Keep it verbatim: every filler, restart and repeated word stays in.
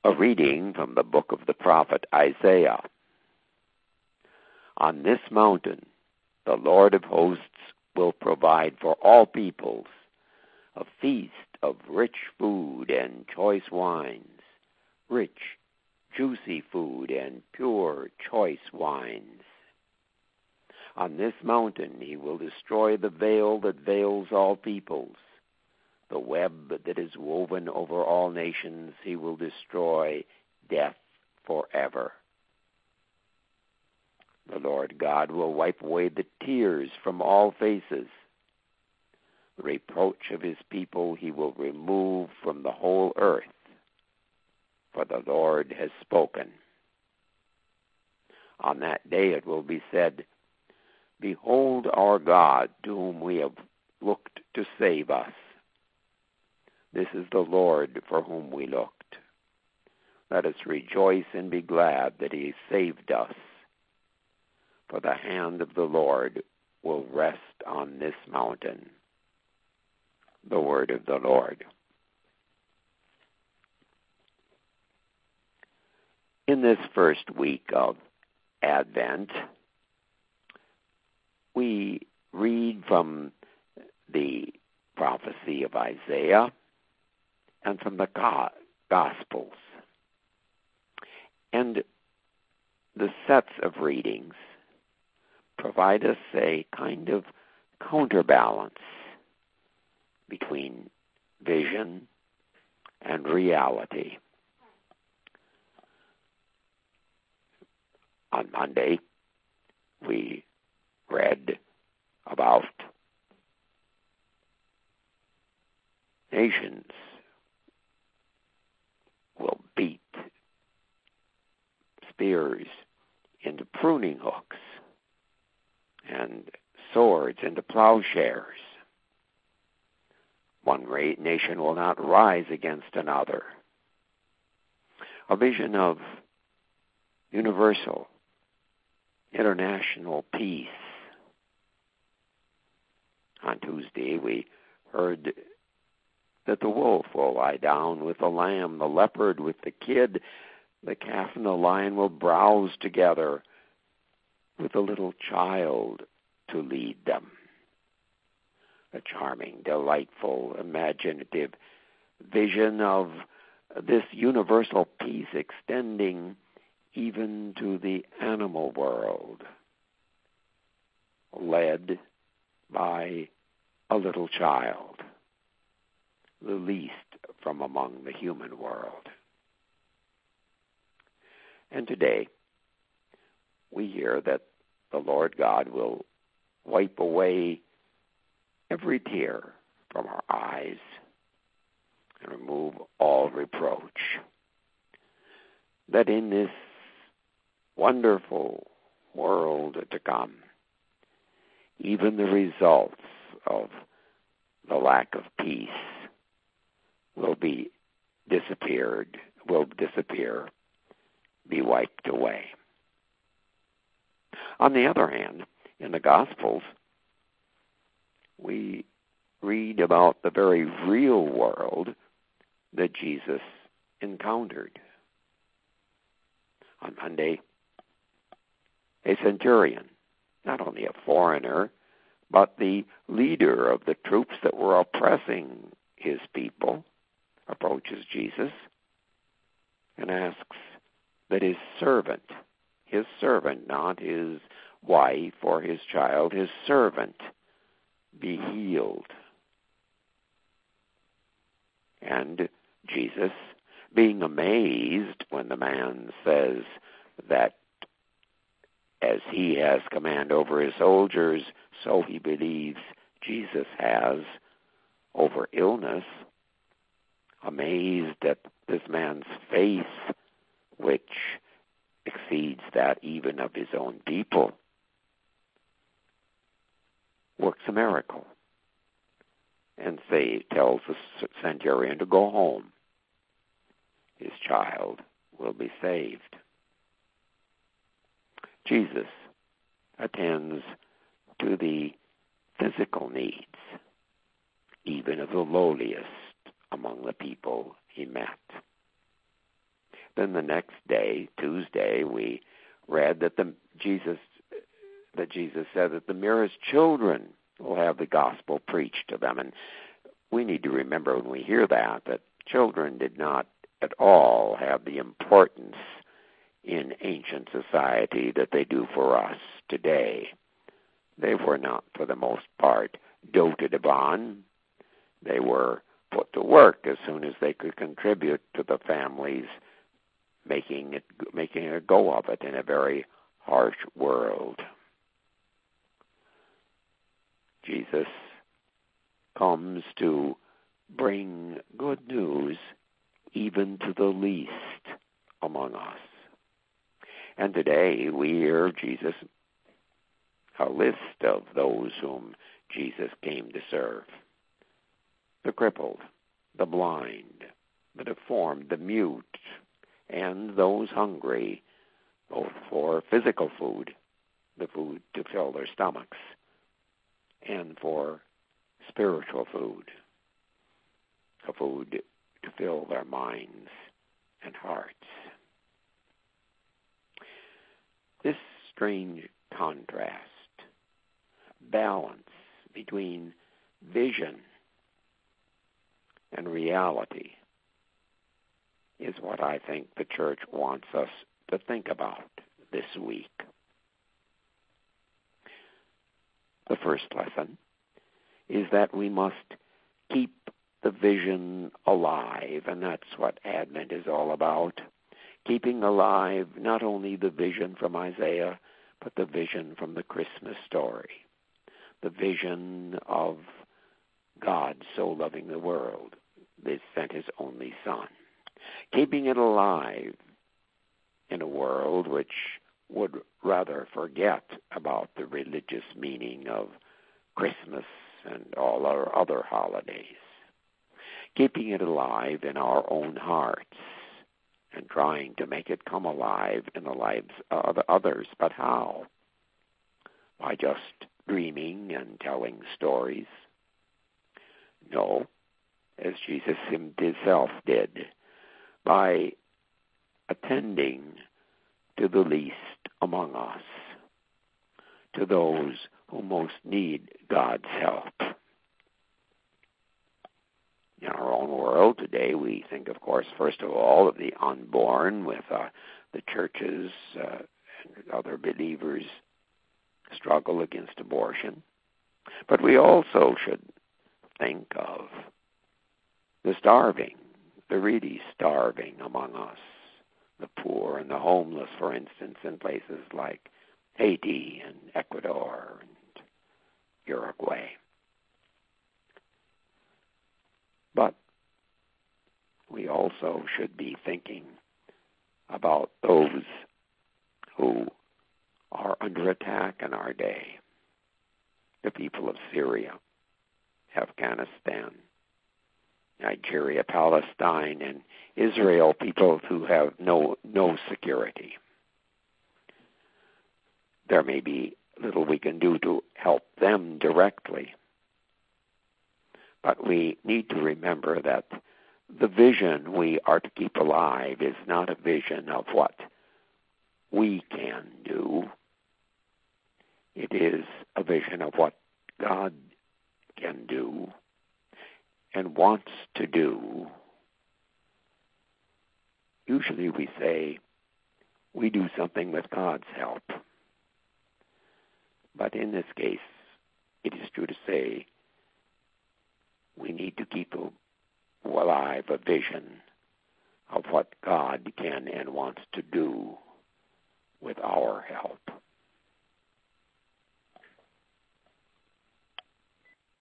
A reading from the book of the prophet Isaiah. On this mountain, the Lord of hosts will provide for all peoples a feast of rich food and choice wines, rich, juicy food and pure, choice wines. On this mountain he will destroy the veil that veils all peoples. The web that is woven over all nations he will destroy, death forever. The Lord God will wipe away the tears from all faces. The reproach of his people he will remove from the whole earth, for the Lord has spoken. On that day it will be said, Behold our God, to whom we have looked to save us. This is the Lord for whom we looked. Let us rejoice and be glad that he saved us. For the hand of the Lord will rest on this mountain. The word of the Lord. In this first week of Advent, we read from the prophecy of Isaiah and from the Gospels. And the sets of readings provide us a kind of counterbalance between vision and reality. On Monday, we read about nations will beat spears into pruning hooks and swords into plowshares. One great nation will not rise against another. A vision of universal, international peace. On Tuesday, we heard that the wolf will lie down with the lamb, the leopard with the kid, the calf and the lion will browse together with a little child to lead them. A charming, delightful, imaginative vision of this universal peace extending even to the animal world, led by a little child, the least from among the human world. And today, we hear that the Lord God will wipe away every tear from our eyes and remove all reproach. That in this wonderful world to come, even the results of the lack of peace will be disappeared, will disappear, be wiped away. On the other hand, in the Gospels, we read about the very real world that Jesus encountered. On Monday, a centurion, not only a foreigner, but the leader of the troops that were oppressing his people, approaches Jesus and asks that his servant, his servant, not his wife or his child, his servant, be healed. And Jesus, being amazed when the man says that as he has command over his soldiers, so he believes Jesus has over illness, amazed at this man's faith, which exceeds that even of his own people, works a miracle and say tells the centurion to go home. His child will be saved. Jesus attends to the physical needs, even of the lowliest among the people he met. Then the next day, Tuesday, we read that the Jesus that Jesus said that the merest children will have the gospel preached to them. And we need to remember when we hear that, that children did not at all have the importance in ancient society that they do for us today. They were not, for the most part, doted upon. They were put to work as soon as they could contribute to the families, making it making a go of it in a very harsh world. Jesus comes to bring good news even to the least among us. And today we hear Jesus, a list of those whom Jesus came to serve. The crippled, the blind, the deformed, the mute, and those hungry, both for physical food, the food to fill their stomachs, and for spiritual food, a food to fill their minds and hearts. This strange contrast, balance between vision and reality, is what I think the church wants us to think about this week. The first lesson is that we must keep the vision alive, and that's what Advent is all about. Keeping alive not only the vision from Isaiah, but the vision from the Christmas story. The vision of God so loving the world, that sent his only Son. Keeping it alive in a world which would rather forget about the religious meaning of Christmas and all our other holidays. Keeping it alive in our own hearts and trying to make it come alive in the lives of others. But how? By just dreaming and telling stories? No, as Jesus himself did, by attending to the least among us, to those who most need God's help. In our own world today, we think, of course, first of all, of the unborn, with uh, the churches uh, and other believers' struggle against abortion. But we also should think of the starving, the really starving among us, the poor and the homeless, for instance, in places like Haiti and Ecuador and Uruguay. But we also should be thinking about those who are under attack in our day. The people of Syria, Afghanistan, Nigeria, Palestine, and Israel, people who have no no security. There may be little we can do to help them directly, but we need to remember that the vision we are to keep alive is not a vision of what we can do. It is a vision of what God can do and wants to do. Usually we say we do something with God's help. But in this case, it is true to say we need to keep alive a vision of what God can and wants to do with our help.